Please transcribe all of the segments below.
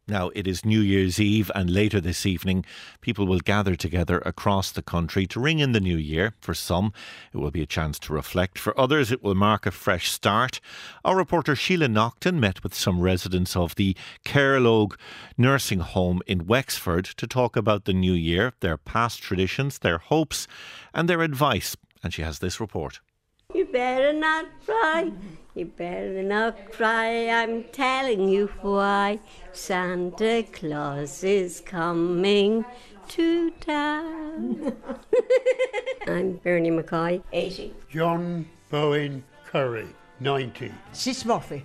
Now, it is New Year's Eve, and later this evening, people will gather together across the country to ring in the new year. For some, it will be a chance to reflect. For others, it will mark a fresh start. Our reporter Sheila Naughton met with some residents of the Cairlogue nursing home in Wexford to talk about the new year, their past traditions, their hopes, and their advice. And she has this report. You better not cry, you better not cry, I'm telling you why. Santa Claus is coming to town. I'm Bernie McCoy, 80. John Bowen Curry, 90. Sis Murphy,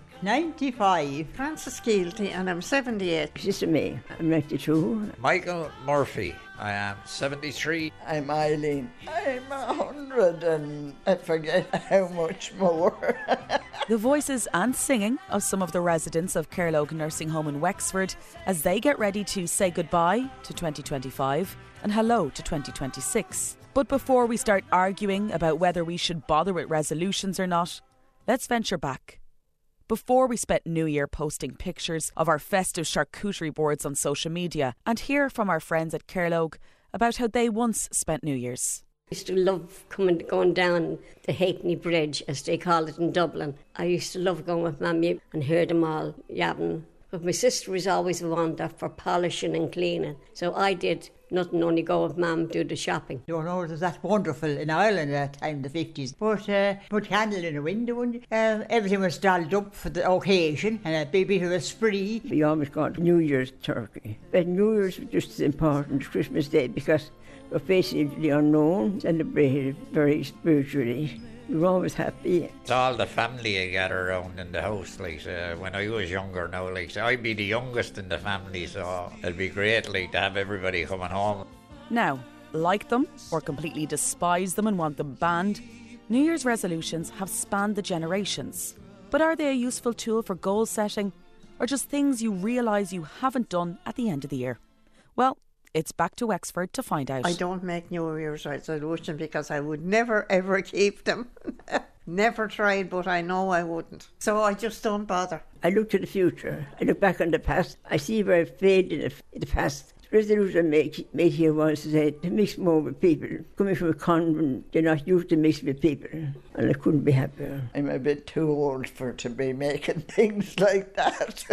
95. Francis Keelty, and I'm 78. Sister May, I'm 92. Michael Murphy, I am 73. I'm Eileen. I'm 100 and I forget how much more. The voices and singing of some of the residents of Cairlogue Nursing Home in Wexford as they get ready to say goodbye to 2025 and hello to 2026. But before we start arguing about whether we should bother with resolutions or not, let's venture back. Before we spent New Year posting pictures of our festive charcuterie boards on social media and hear from our friends at Cairlogue about how they once spent New Year's. I used to love going down the Halfpenny Bridge, as they call it in Dublin. I used to love going with Mammy and hear them all yabbing. But my sister was always the one that for polishing and cleaning. So I did nothing, only go with Mum, do the shopping. Don't know, it was that wonderful in Ireland at that time, the 50s. But put candle in the window and everything was dolled up for the occasion and a big bit of a spree. We always got New Year's turkey. But New Year's was just as important as Christmas Day because we're facing the unknown, celebrated very spiritually. We were always happy. It's all the family you gather around in the house. When I was younger now, I'd be the youngest in the family, so it'd be great to have everybody coming home. Now, like them or completely despise them and want them banned, New Year's resolutions have spanned the generations. But are they a useful tool for goal setting or just things you realise you haven't done at the end of the year? Well, it's back to Wexford to find out. I don't make New Year's resolutions because I would never ever keep them. Never tried, but I know I wouldn't. So I just don't bother. I look to the future. I look back on the past. I see where I failed in the past. The resolution I made here was to mix more with people. Coming from a convent, you're not used to mixing with people. And I couldn't be happier. I'm a bit too old to be making things like that.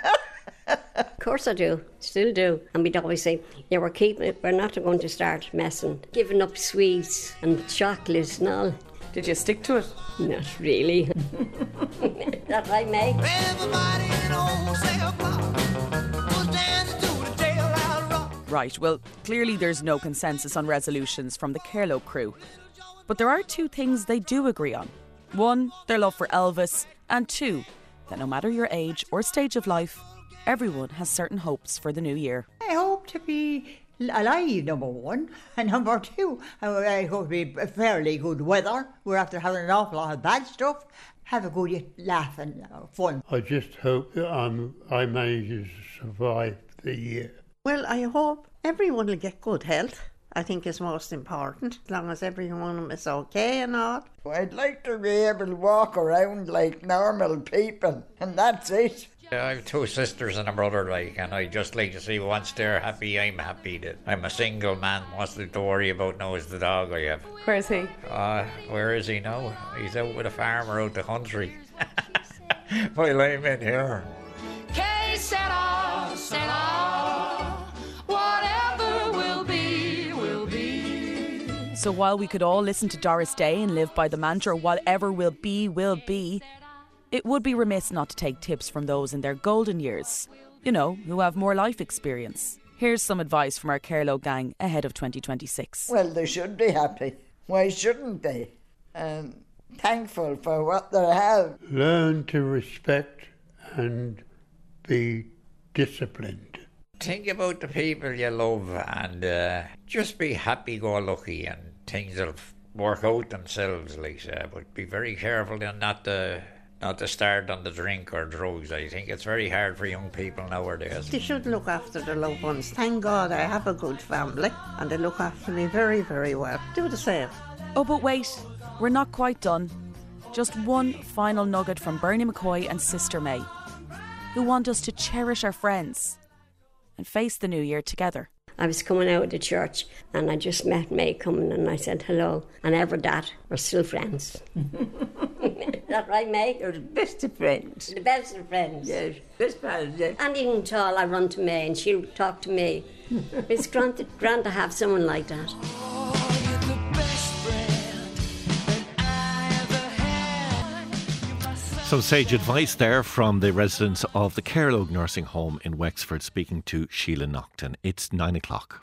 Of course I do, still do. And we'd always say, yeah, we're keeping it, we're not going to start messing, giving up sweets and chocolates and all. Did you stick to it? Not really. That I make. Right, well, clearly there's no consensus on resolutions from the Cairlogue crew. But there are two things they do agree on. One, their love for Elvis, and two, that no matter your age or stage of life, everyone has certain hopes for the new year. I hope to be alive, number one. And number two, I hope to be fairly good weather. We're after having an awful lot of bad stuff. Have a good laugh and fun. I just hope that I manage to survive the year. Well, I hope everyone will get good health. I think is most important, as long as everyone is okay and all. I'd like to be able to walk around like normal people, and that's it. I have two sisters and a brother, and I just like to see once they're happy, I'm happy. That I'm a single man. What's to worry about now is the dog I have. Where's he? Where is he now? He's out with a farmer out the country. While I'm in here. Whatever will be, will be. So while we could all listen to Doris Day and live by the mantra, whatever will be, it would be remiss not to take tips from those in their golden years, who have more life experience. Here's some advice from our Cairlogue gang ahead of 2026. Well, they should be happy. Why shouldn't they? And thankful for what they have. Learn to respect and be disciplined. Think about the people you love and just be happy-go-lucky and things will work out themselves, but be very careful then not to start on the drink or drugs. I think it's very hard for young people nowadays. They should look after their loved ones. Thank God I have a good family and they look after me very, very well. Do the same. Oh, but wait, we're not quite done. Just one final nugget from Bernie McCoy and Sister May, who want us to cherish our friends, and face the new year together. I was coming out of the church and I just met May coming and I said hello. And ever that, we're still friends. Is that right, May? You're the best of friends. The best of friends. Yes, best pals, yes. And even tall, I run to May and she'll talk to me. It's grand to have someone like that. Some sage advice there from the residents of the Carlogue Nursing Home in Wexford, speaking to Sheila Naughton. It's 9 o'clock.